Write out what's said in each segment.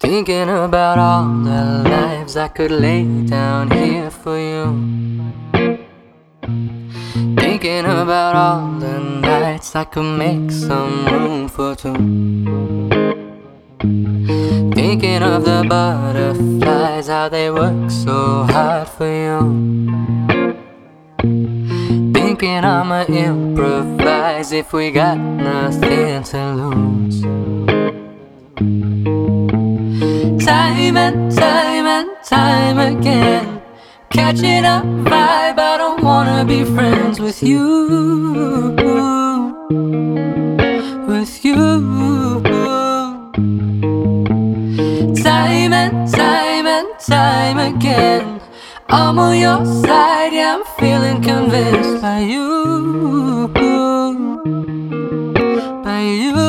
Thinking about all the lives I could lay down here for you. Thinking about all the nights I could make some room for two. Thinking of the butterflies, how they work so hard for you. Thinking I'ma improvise if we got nothing to lose. Time and time again, catching a vibe, I don't wanna be friends with you. With you. Time and time again, I'm on your side, yeah, I'm feeling convinced by you. By you.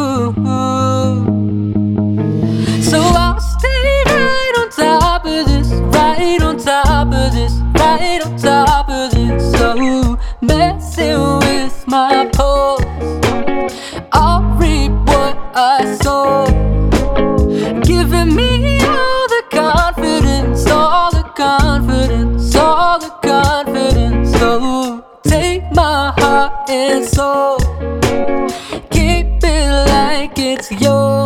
So I'll stay right on top of this, right on top of this, right on top of this. So messing with my pulse, I'll reap what I sow, giving me all the confidence, all the confidence, all the confidence. So take my heart and soul, keep it like it's yours.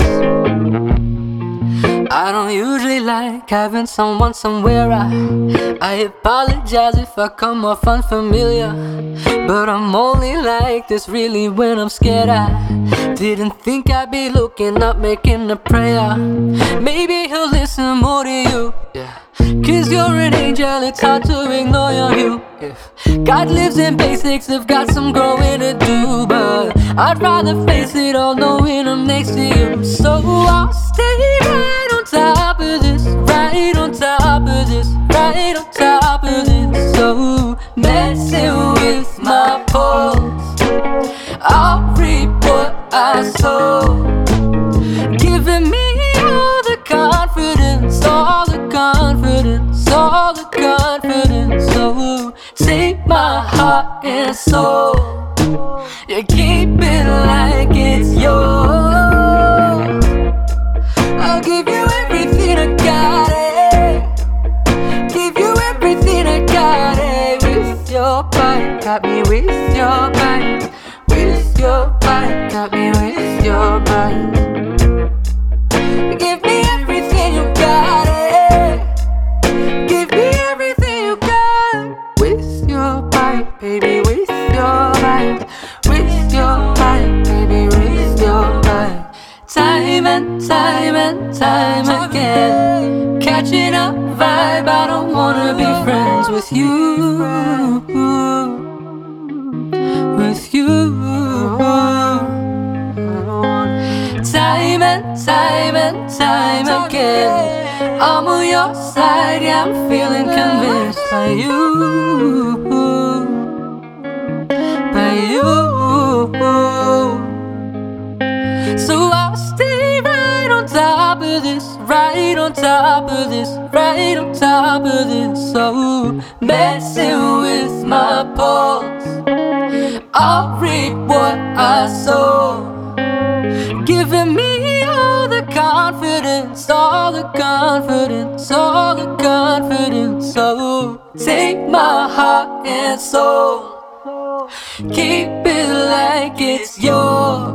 I don't usually like having someone somewhere. I apologize if I come off unfamiliar, but I'm only like this really when I'm scared. I didn't think I'd be looking up, making a prayer. Maybe he'll listen more to you, yeah. Cause you're an angel, it's hard to ignore your hue. If God lives in basics, I've got some growing to do, but I'd rather face it all knowing I'm next to you. So I'll stay right on top of this, right on top of this, right on top of this. So messing with my pulse, I'll reap what I sow, giving me all the confidence, all the confidence, all the confidence. So take my heart and soul, yeah, keep it like it's yours. I'll give you everything I got it, give you everything I got it. With your bite, got me with your bite, with your bite, got me with your bite. Give me everything you got it, give me everything you got. With your bite, baby, with your bite, with your bite, baby, with your bite. Time and time again, catching a vibe, I don't wanna be friends with you. With you. Time and time again, I'm on your side, yeah, I'm feeling convinced by you. By you. So I'll stay right on top of this, right on top of this, right on top of this. So messing with my pulse, I'll reap what I sow, giving me all the confidence, all the confidence, all the confidence. So take my heart and soul, keep it like it's yours.